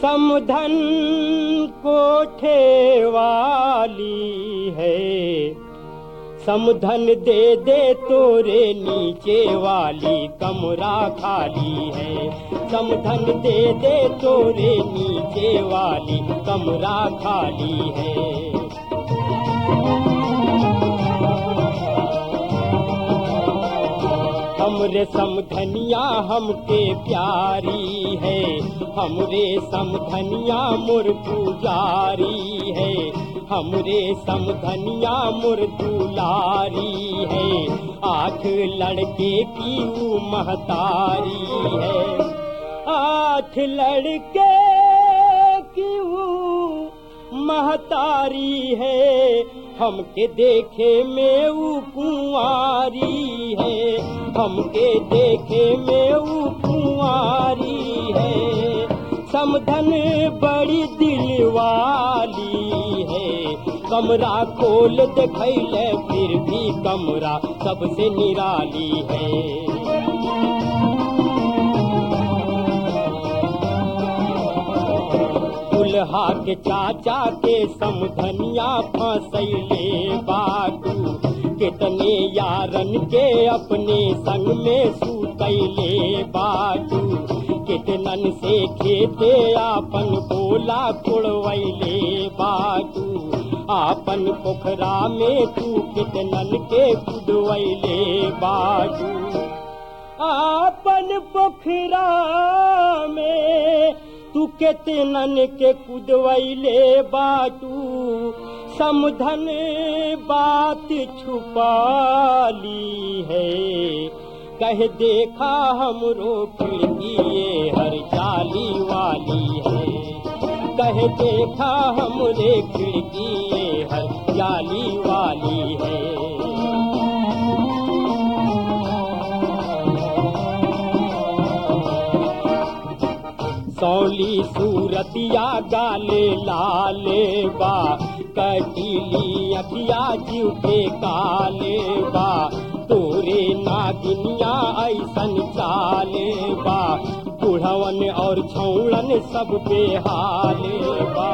समधन कोठे वाली है, समधन दे दे तोरे नीचे वाली कमरा खाली है। समधन दे दे तोरे नीचे वाली कमरा खाली है। हमरे समधनिया हमके प्यारी है, हमरे समधनिया मुर पुजारी है, हमरे समधनिया मुर दुलारी है। 8 लड़के की वो महतारी है, 8 लड़के की वो महतारी है। हमके देखे में वो कुंवारी है, हमके देखे में वो कुंवारी है। समधन बड़ी दिल वाली है, कमरा खोल देखैले फिर भी कमरा सबसे निराली है। दुल्हा के चाचा के समधनिया फंसैले बाटू, कितने यारन के अपने संग में सुतैले बाटू। कितनन से खेते आपन बोला कुड़वैले बाटू, आपन पोखरा में तू कितनन के कुदवैले बाटू। आपन पोखरा में तू कितनन के कुदवैले बाटू। समधन बात छुपाली है, कह देखा हमरो खिड़की ये हर जाली वाली है। कह देखा हमरे खिड़की ये हर जाली वाली है। सौली सूरतिया गाले लाले बा, कटीली अखिया जीव के काले बा। तोरे नागिनिया ऐसन चाले बा, बुढ़वन और छौड़न सब बेहाले बा।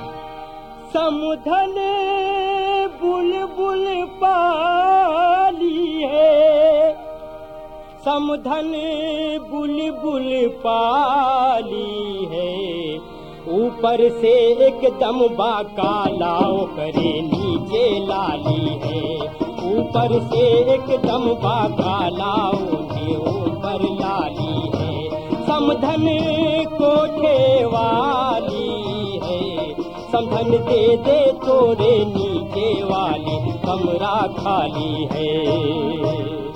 समधन बुलबुल पाली है, समधन बुलबुल पाली है। ऊपर से एकदम बाकाला करे नीचे लाली है, ऊपर से एकदम बाकाला ऊपर लाली है। समधन कोठे वाली है, समधन दे दे तोरे नीचे वाली कमरा खाली है।